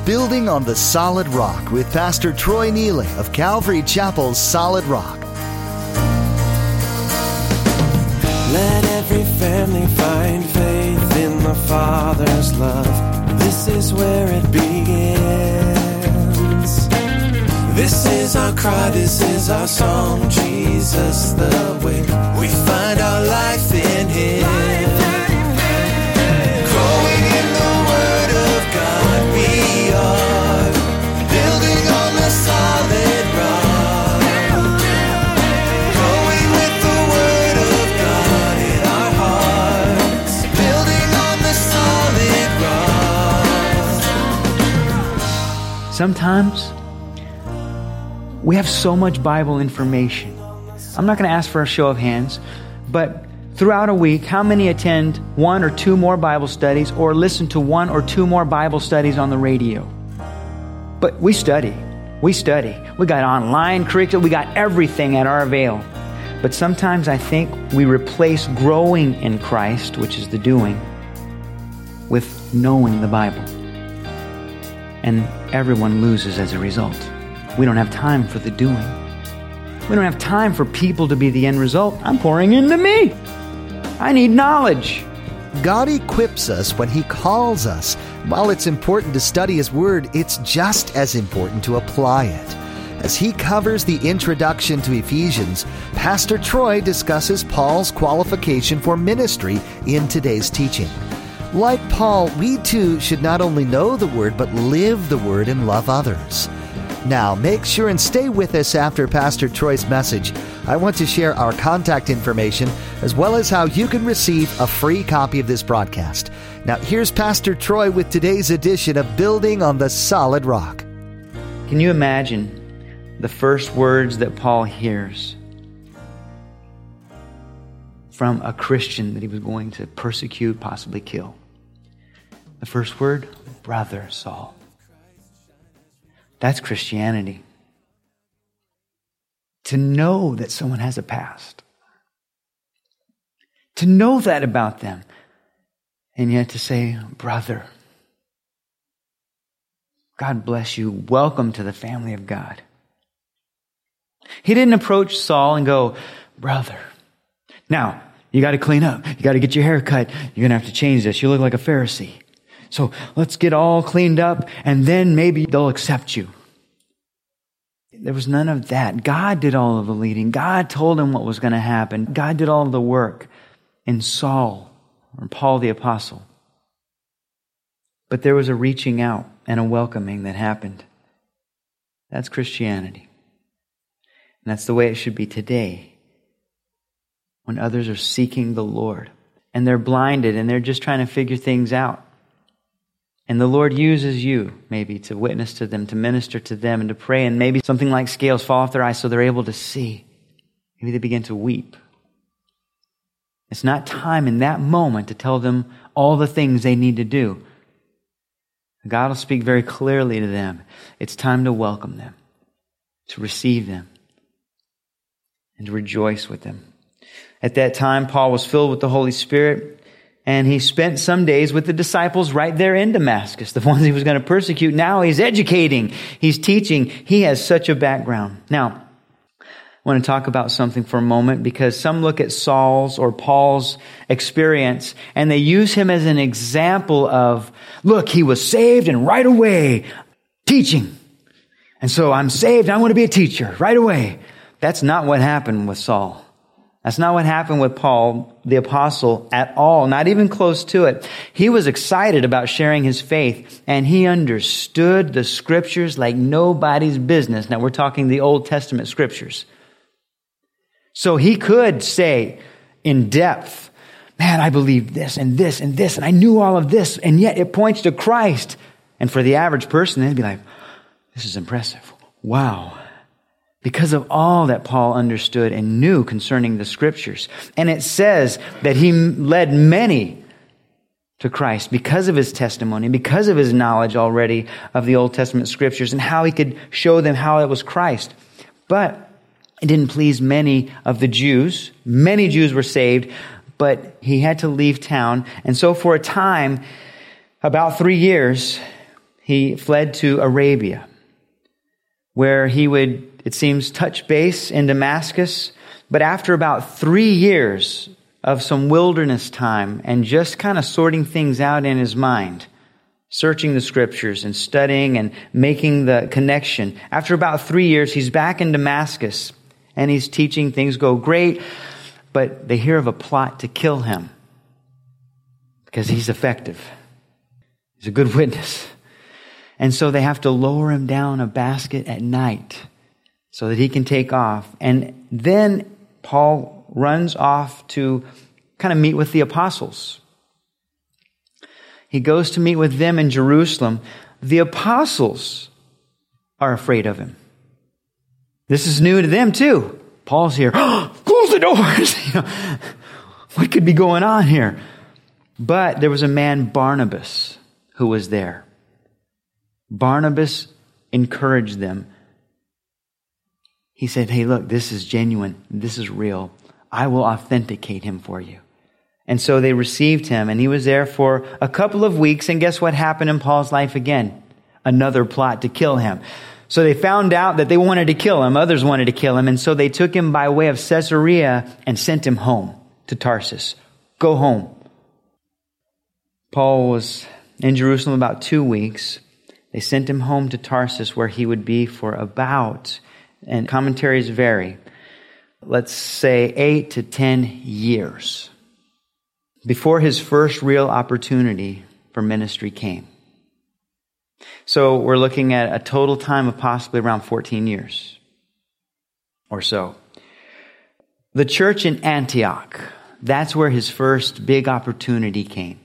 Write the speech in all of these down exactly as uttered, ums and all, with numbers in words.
Building on the Solid Rock with Pastor Troy Neely of Calvary Chapel's Solid Rock. Let every family find faith in the Father's love. This is where it begins. This is our cry, this is our song. Jesus the way. We find our life in Him. Growing in the Word of God, we are building on the solid rock. Growing with the Word of God in our hearts, building on the solid rock. Sometimes we have so much Bible information. I'm not going to ask for a show of hands, but throughout a week, how many attend one or two more Bible studies or listen to one or two more Bible studies on the radio? But we study. We study. We got online curriculum. We got everything at our avail. But sometimes I think we replace growing in Christ, which is the doing, with knowing the Bible. And everyone loses as a result. We don't have time for the doing. We don't have time for people to be the end result. I'm pouring into me. I need knowledge. God equips us when He calls us. While it's important to study His Word, it's just as important to apply it. As he covers the introduction to Ephesians, Pastor Troy discusses Paul's qualification for ministry in today's teaching. Like Paul, we too should not only know the Word, but live the Word and love others. Now, make sure and stay with us after Pastor Troy's message. I want to share our contact information as well as how you can receive a free copy of this broadcast. Now, here's Pastor Troy with today's edition of Building on the Solid Rock. Can you imagine the first words that Paul hears from a Christian that he was going to persecute, possibly kill? The first word, brother Saul. That's Christianity. To know that someone has a past. To know that about them. And yet to say, brother, God bless you. Welcome to the family of God. He didn't approach Saul and go, brother, now you got to clean up. You got to get your hair cut. You're going to have to change this. You look like a Pharisee. So let's get all cleaned up and then maybe they'll accept you. There was none of that. God did all of the leading. God told him what was going to happen. God did all of the work in Saul or Paul the Apostle. But there was a reaching out and a welcoming that happened. That's Christianity. And that's the way it should be today. When others are seeking the Lord and they're blinded and they're just trying to figure things out. And the Lord uses you, maybe, to witness to them, to minister to them, and to pray. And maybe something like scales fall off their eyes so they're able to see. Maybe they begin to weep. It's not time in that moment to tell them all the things they need to do. God will speak very clearly to them. It's time to welcome them, to receive them, and to rejoice with them. At that time, Paul was filled with the Holy Spirit. And he spent some days with the disciples right there in Damascus, the ones he was going to persecute. Now he's educating, he's teaching. He has such a background. Now, I want to talk about something for a moment because some look at Saul's or Paul's experience and they use him as an example of, look, he was saved and right away teaching. And so I'm saved, I want to be a teacher right away. That's not what happened with Saul. That's not what happened with Paul, the apostle, at all, not even close to it. He was excited about sharing his faith, and he understood the scriptures like nobody's business. Now, we're talking the Old Testament scriptures. So he could say in depth, man, I believe this and this and this, and I knew all of this, and yet it points to Christ. And for the average person, they'd be like, this is impressive. Wow. Because of all that Paul understood and knew concerning the scriptures. And it says that he led many to Christ because of his testimony, because of his knowledge already of the Old Testament scriptures and how he could show them how it was Christ. But it didn't please many of the Jews. Many Jews were saved, but he had to leave town. And so for a time, about three years, he fled to Arabia, where he would, it seems, touch base in Damascus. But after about three years of some wilderness time and just kind of sorting things out in his mind, searching the scriptures and studying and making the connection, after about three years, he's back in Damascus and he's teaching. Things go great, but they hear of a plot to kill him because he's effective. He's a good witness. And so they have to lower him down a basket at night so that he can take off. And then Paul runs off to kind of meet with the apostles. He goes to meet with them in Jerusalem. The apostles are afraid of him. This is new to them too. Paul's here. Close the doors. You know, what could be going on here? But there was a man, Barnabas, who was there. Barnabas encouraged them. He said, hey, look, this is genuine. This is real. I will authenticate him for you. And so they received him, and he was there for a couple of weeks. And guess what happened in Paul's life again? Another plot to kill him. So they found out that they wanted to kill him. Others wanted to kill him. And so they took him by way of Caesarea and sent him home to Tarsus. Go home. Paul was in Jerusalem about two weeks. They sent him home to Tarsus, where he would be for about, and commentaries vary, let's say eight to ten years, before his first real opportunity for ministry came. So we're looking at a total time of possibly around fourteen years or so. The church in Antioch, that's where his first big opportunity came.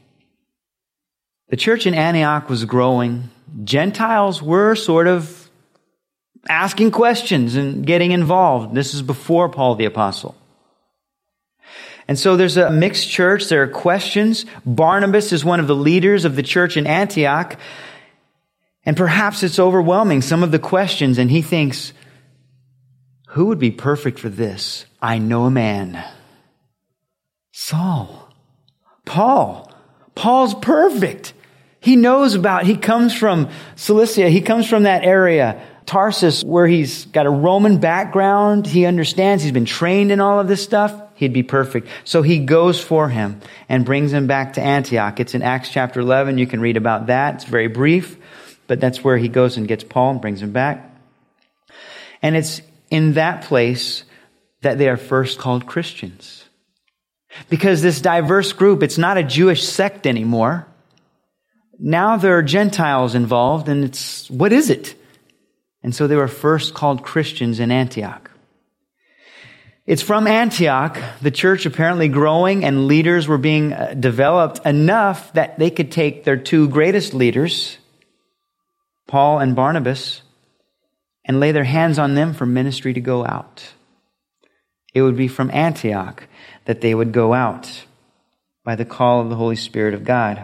The church in Antioch was growing. Gentiles were sort of asking questions and getting involved. This is before Paul the Apostle. And so there's a mixed church. There are questions. Barnabas is one of the leaders of the church in Antioch. And perhaps it's overwhelming, some of the questions. And he thinks, who would be perfect for this? I know a man. Saul. Paul. Paul's perfect. He knows about, he comes from Cilicia. He comes from that area. Tarsus, where he's got a Roman background. He understands. He's been trained in all of this stuff. He'd be perfect. So he goes for him and brings him back to Antioch. It's in Acts chapter eleven. You can read about that. It's very brief, but that's where he goes and gets Paul and brings him back. And it's in that place that they are first called Christians. Because this diverse group, it's not a Jewish sect anymore. Now there are Gentiles involved, and it's, what is it? And so they were first called Christians in Antioch. It's from Antioch, the church apparently growing, and leaders were being developed enough that they could take their two greatest leaders, Paul and Barnabas, and lay their hands on them for ministry to go out. It would be from Antioch that they would go out by the call of the Holy Spirit of God.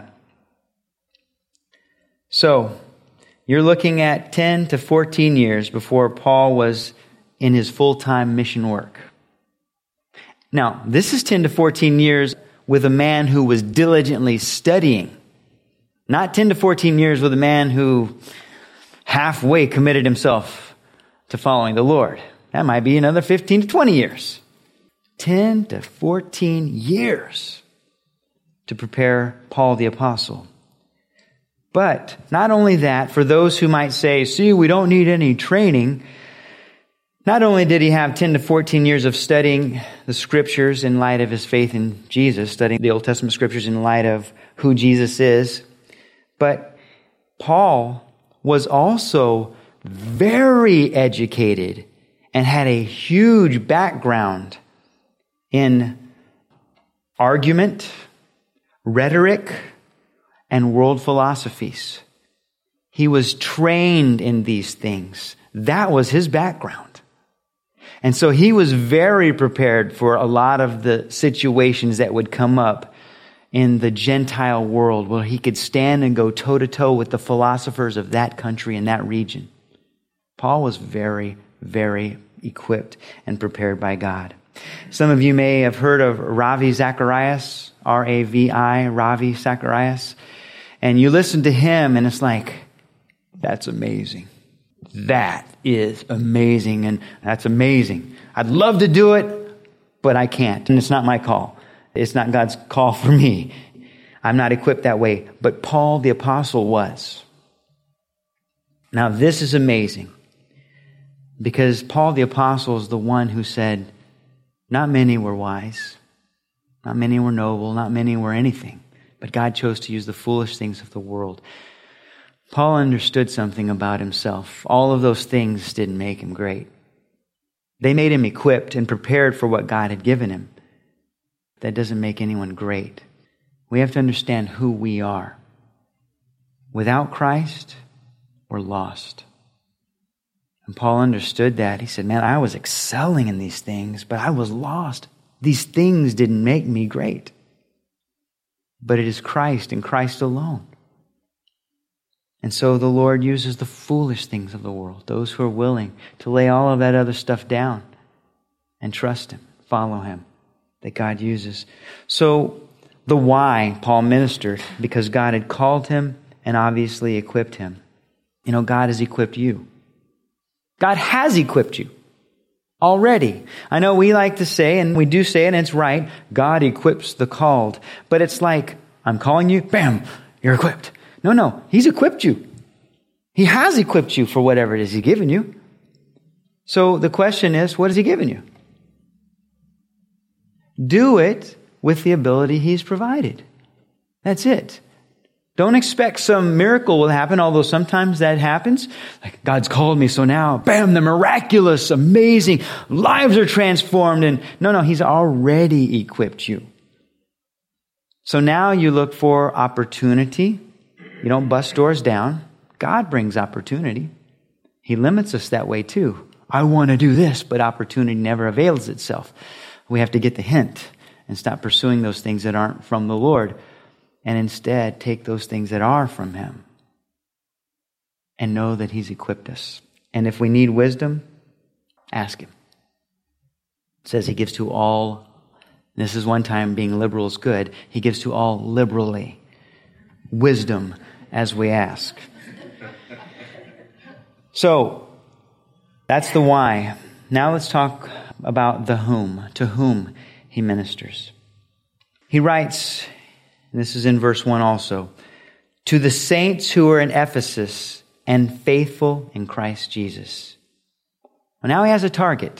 So, you're looking at ten to fourteen years before Paul was in his full-time mission work. Now, this is ten to fourteen years with a man who was diligently studying. Not ten to fourteen years with a man who halfway committed himself to following the Lord. That might be another fifteen to twenty years. ten to fourteen years to prepare Paul the Apostle. But not only that, for those who might say, see, we don't need any training. Not only did he have ten to fourteen years of studying the scriptures in light of his faith in Jesus, studying the Old Testament scriptures in light of who Jesus is, but Paul was also very educated and had a huge background in argument, rhetoric, and world philosophies. He was trained in these things. That was his background. And so he was very prepared for a lot of the situations that would come up in the Gentile world, where he could stand and go toe-to-toe with the philosophers of that country and that region. Paul was very, very equipped and prepared by God. Some of you may have heard of Ravi Zacharias, R A V I, Ravi Zacharias. And you listen to him and it's like, That's amazing. That is amazing, and that's amazing. I'd love to do it, but I can't, and it's not my call. It's not God's call for me. I'm not equipped that way, but Paul the apostle was. Now this is amazing, because Paul the apostle is the one who said, not many were wise, not many were noble, not many were anything, but God chose to use the foolish things of the world. Paul understood something about himself. All of those things didn't make him great. They made him equipped and prepared for what God had given him. That doesn't make anyone great. We have to understand who we are. Without Christ, we're lost. And Paul understood that. He said, man, I was excelling in these things, but I was lost. These things didn't make me great. But it is Christ and Christ alone. And so the Lord uses the foolish things of the world, those who are willing to lay all of that other stuff down and trust Him, follow Him, that God uses. So the why Paul ministered, because God had called him and obviously equipped him. You know, God has equipped you. God has equipped you already. I know we like to say, and we do say it, and it's right, God equips the called. But it's like, I'm calling you, bam, you're equipped. No, no, He's equipped you. He has equipped you for whatever it is He's given you. So the question is, what has He given you? Do it with the ability He's provided. That's it. Don't expect some miracle will happen, although sometimes that happens. Like, God's called me, so now, bam, the miraculous, amazing, lives are transformed. And no, no, He's already equipped you. So now you look for opportunity. You don't bust doors down. God brings opportunity. He limits us that way too. I want to do this, but opportunity never avails itself. We have to get the hint and stop pursuing those things that aren't from the Lord, and instead take those things that are from Him and know that He's equipped us. And if we need wisdom, ask Him. It says He gives to all. This is one time being liberal is good. He gives to all liberally. Wisdom as we ask. So, that's the why. Now let's talk about the whom, to whom He ministers. He writes, and this is in verse one also, to the saints who are in Ephesus and faithful in Christ Jesus. Well, now he has a target.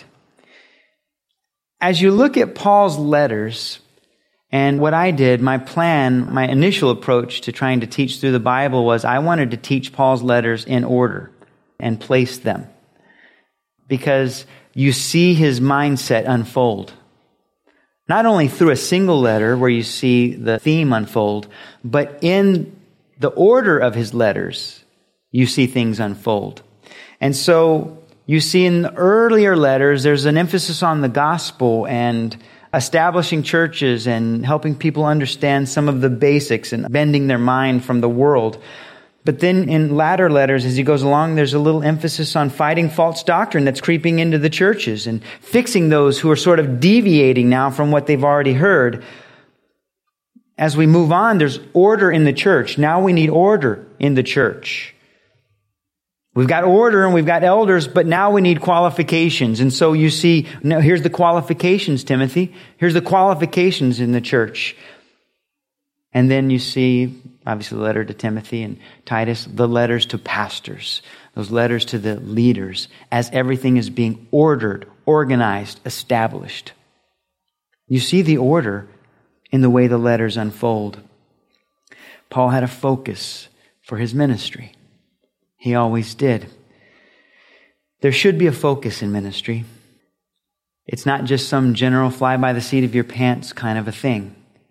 As you look at Paul's letters, and what I did, my plan, my initial approach to trying to teach through the Bible was I wanted to teach Paul's letters in order and place them. Because you see his mindset unfold. Not only through a single letter where you see the theme unfold, but in the order of his letters, you see things unfold. And so you see in the earlier letters, there's an emphasis on the gospel and establishing churches and helping people understand some of the basics and bending their mind from the world. But then in latter letters, as he goes along, there's a little emphasis on fighting false doctrine that's creeping into the churches and fixing those who are sort of deviating now from what they've already heard. As we move on, there's order in the church. Now we need order in the church. We've got order and we've got elders, but now we need qualifications. And so you see, now here's the qualifications, Timothy. Here's the qualifications in the church. And then you see, obviously, the letter to Timothy and Titus, the letters to pastors, those letters to the leaders, as everything is being ordered, organized, established. You see the order in the way the letters unfold. Paul had a focus for his ministry. He always did. There should be a focus in ministry. It's not just some general fly by the seat of your pants kind of a thing.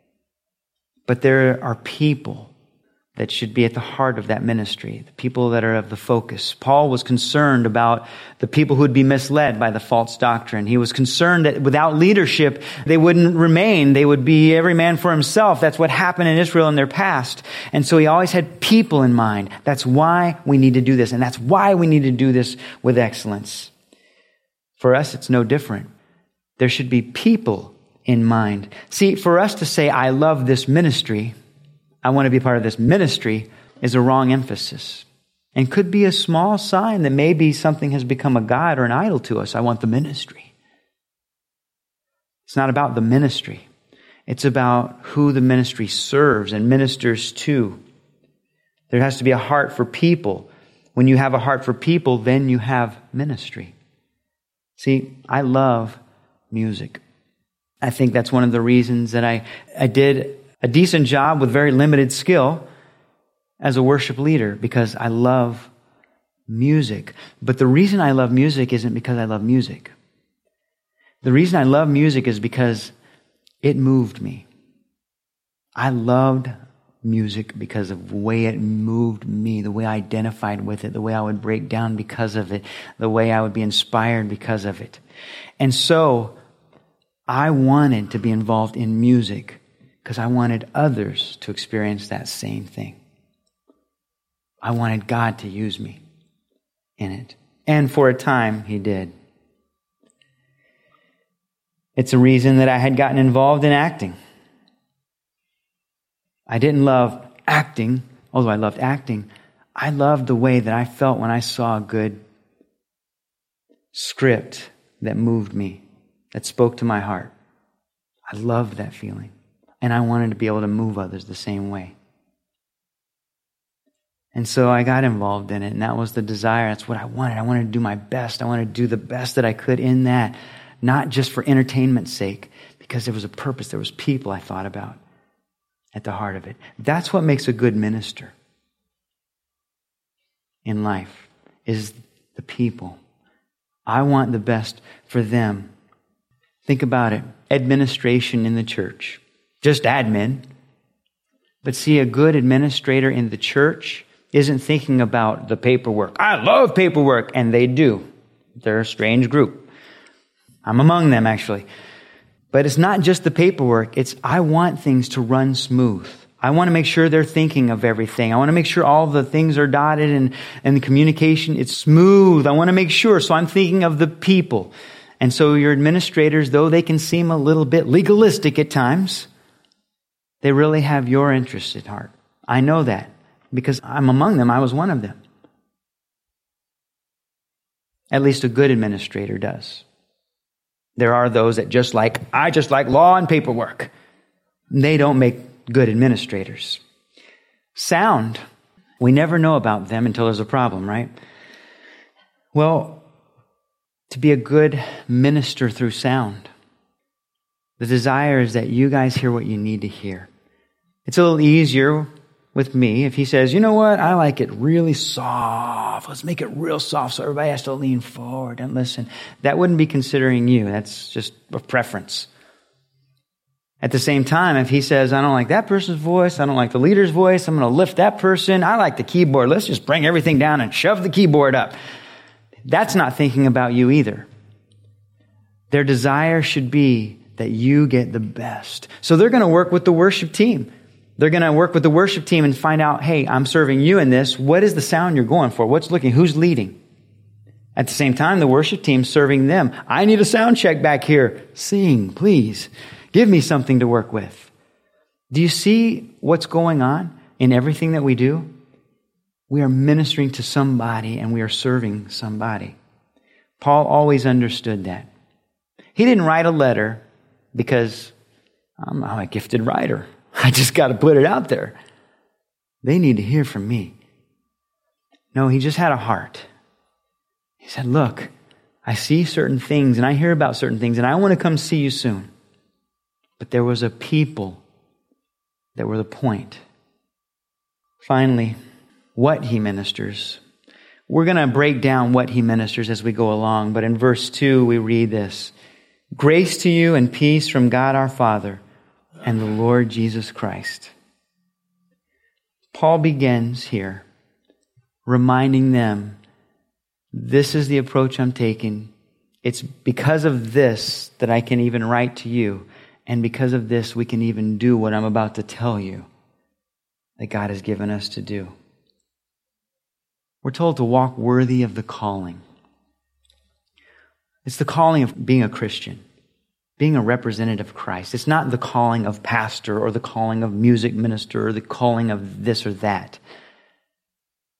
But there are people that should be at the heart of that ministry, the people that are of the focus. Paul was concerned about the people who would be misled by the false doctrine. He was concerned that without leadership, they wouldn't remain. They would be every man for himself. That's what happened in Israel in their past. And so he always had people in mind. That's why we need to do this. And that's why we need to do this with excellence. For us, it's no different. There should be people in mind. See, for us to say, I love this ministry, I want to be part of this ministry, is a wrong emphasis. and could be a small sign that maybe something has become a god or an idol to us. I want the ministry. It's not about the ministry. It's about who the ministry serves and ministers to. There has to be a heart for people. When you have a heart for people, then you have ministry. See, I love music. I think that's one of the reasons that I, I did a decent job with very limited skill as a worship leader, because I love music. But the reason I love music isn't because I love music. The reason I love music is because it moved me. I loved music because of the way it moved me, the way I identified with it, the way I would break down because of it, the way I would be inspired because of it. And so I wanted to be involved in music because I wanted others to experience that same thing. I wanted God to use me in it. And for a time, He did. It's a reason that I had gotten involved in acting. I didn't love acting, although I loved acting. I loved the way that I felt when I saw a good script that moved me, that spoke to my heart. I loved that feeling. And I wanted to be able to move others the same way. And so I got involved in it, and that was the desire. That's what I wanted. I wanted to do my best. I wanted to do the best that I could in that, not just for entertainment's sake, because there was a purpose. There was people I thought about at the heart of it. That's what makes a good minister in life, is the people. I want the best for them. Think about it. Administration in the church. Just admin. But see, a good administrator in the church isn't thinking about the paperwork. I love paperwork, and they do. They're a strange group. I'm among them, actually. But it's not just the paperwork. It's, I want things to run smooth. I want to make sure they're thinking of everything. I want to make sure all the things are dotted and, and the communication, it's smooth. I want to make sure. So I'm thinking of the people. And so your administrators, though they can seem a little bit legalistic at times, they really have your interest at heart. I know that because I'm among them. I was one of them. At least a good administrator does. There are those that just like, I just like law and paperwork. They don't make good administrators. Sound, we never know about them until there's a problem, right? Well, to be a good minister through sound, the desire is that you guys hear what you need to hear. It's a little easier with me if he says, you know what, I like it really soft. Let's make it real soft so everybody has to lean forward and listen. That wouldn't be considering you. That's just a preference. At the same time, if he says, I don't like that person's voice, I don't like the leader's voice, I'm going to lift that person, I like the keyboard, let's just bring everything down and shove the keyboard up. That's not thinking about you either. Their desire should be that you get the best. So they're going to work with the worship team. They're going to work with the worship team and find out, hey, I'm serving you in this. What is the sound you're going for? What's looking? Who's leading? At the same time, the worship team's serving them. I need a sound check back here. Sing, please. Give me something to work with. Do you see what's going on in everything that we do? We are ministering to somebody and we are serving somebody. Paul always understood that. He didn't write a letter because I'm, I'm a gifted writer. I just got to put it out there. They need to hear from me. No, he just had a heart. He said, look, I see certain things and I hear about certain things and I want to come see you soon. But there was a people that were the point. Finally, what he ministers. We're going to break down what he ministers as we go along. But in verse two, we read this. Grace to you and peace from God our Father and the Lord Jesus Christ. Paul begins here reminding them, this is the approach I'm taking. It's because of this that I can even write to you. And because of this, we can even do what I'm about to tell you that God has given us to do. We're told to walk worthy of the calling. It's the calling of being a Christian, being a representative of Christ. It's not the calling of pastor or the calling of music minister or the calling of this or that.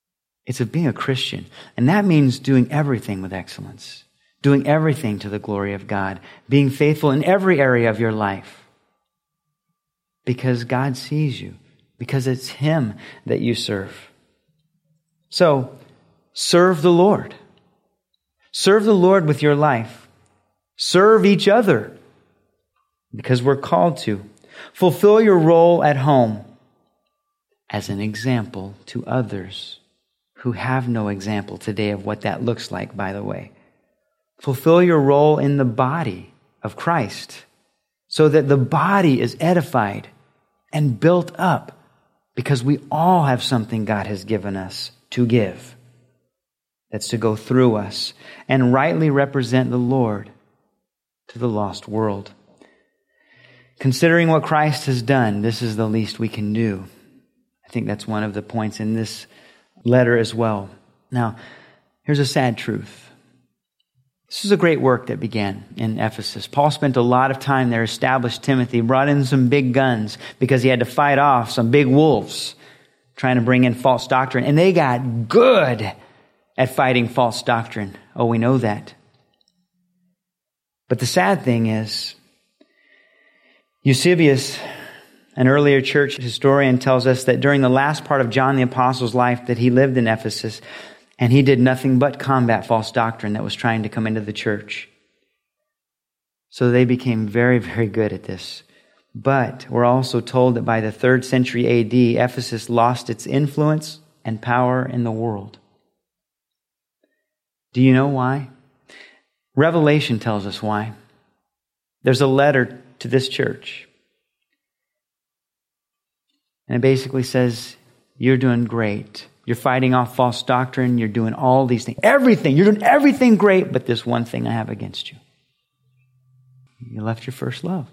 It's of being a Christian. And that means doing everything with excellence, doing everything to the glory of God, being faithful in every area of your life. Because God sees you, because it's Him that you serve. So, serve the Lord. Serve the Lord with your life. Serve each other, because we're called to. Fulfill your role at home as an example to others who have no example today of what that looks like, by the way. Fulfill your role in the body of Christ so that the body is edified and built up, because we all have something God has given us to give. That's to go through us and rightly represent the Lord to the lost world. Considering what Christ has done, this is the least we can do. I think that's one of the points in this letter as well. Now, here's a sad truth. This is a great work that began in Ephesus. Paul spent a lot of time there, established Timothy, brought in some big guns because he had to fight off some big wolves trying to bring in false doctrine. And they got good at fighting false doctrine. Oh, we know that. But the sad thing is, Eusebius, an earlier church historian, tells us that during the last part of John the Apostle's life that he lived in Ephesus, and he did nothing but combat false doctrine that was trying to come into the church. So they became very, very good at this. But we're also told that by the third century A D, Ephesus lost its influence and power in the world. Do you know why? Revelation tells us why. There's a letter to this church. And it basically says, you're doing great. You're fighting off false doctrine. You're doing all these things. Everything. You're doing everything great, but this one thing I have against you. You left your first love.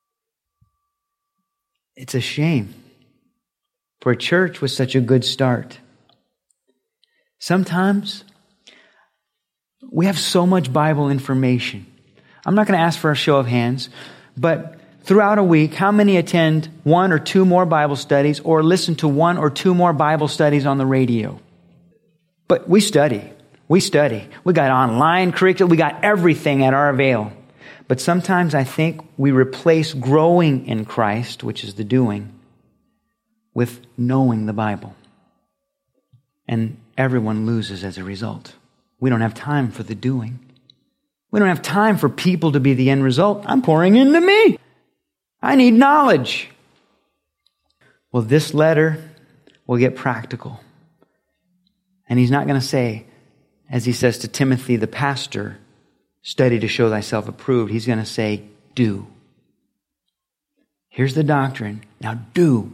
It's a shame for a church with such a good start. Sometimes we have so much Bible information. I'm not going to ask for a show of hands, but throughout a week, how many attend one or two more Bible studies or listen to one or two more Bible studies on the radio? But we study. We study. We got online curriculum. We got everything at our avail. But sometimes I think we replace growing in Christ, which is the doing, with knowing the Bible. And everyone loses as a result. We don't have time for the doing. We don't have time for people to be the end result. I'm pouring into me. I need knowledge. Well, this letter will get practical. And he's not going to say, as he says to Timothy, the pastor, study to show thyself approved. He's going to say, do. Here's the doctrine. Now do.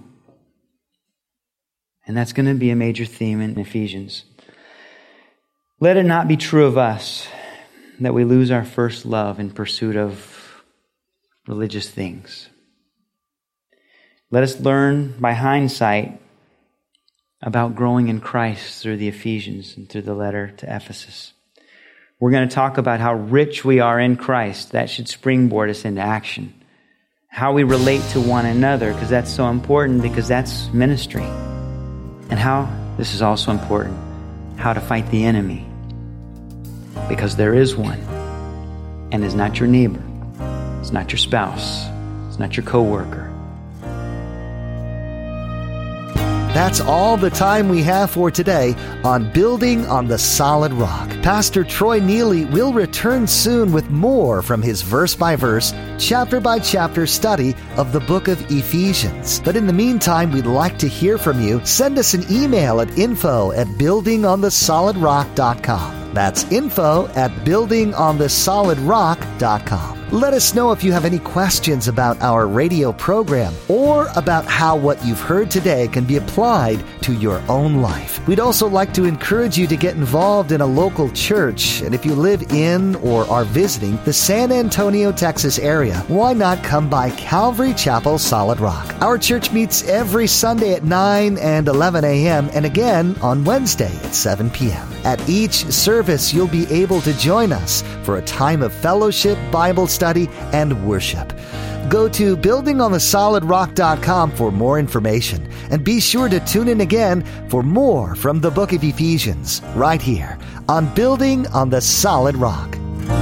And that's going to be a major theme in Ephesians. Let it not be true of us that we lose our first love in pursuit of religious things. Let us learn by hindsight about growing in Christ through the Ephesians and through the letter to Ephesus. We're going to talk about how rich we are in Christ. That should springboard us into action. How we relate to one another, because that's so important, because that's ministry. And how, this is also important, how to fight the enemy. Because there is one, and it's not your neighbor. It's not your spouse. It's not your coworker. That's all the time we have for today on Building on the Solid Rock. Pastor Troy Neely will return soon with more from his verse-by-verse, chapter-by-chapter study of the book of Ephesians. But in the meantime, we'd like to hear from you. Send us an email at info at building on the solid rock dot com. That's info at building on the solid rock dot com. Let us know if you have any questions about our radio program or about how what you've heard today can be applied to your own life. We'd also like to encourage you to get involved in a local church. And if you live in or are visiting the San Antonio, Texas area, why not come by Calvary Chapel Solid Rock? Our church meets every Sunday at nine and eleven a.m. and again on Wednesday at seven p.m. At each service, you'll be able to join us for a time of fellowship, Bible study, and worship. Go to building on the solid rock dot com for more information, and be sure to tune in again for more from the book of Ephesians, right here on Building on the Solid Rock.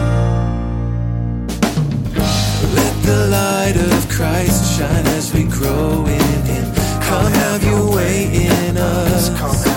Let the light of Christ shine as we grow in Him. Come have your way in us.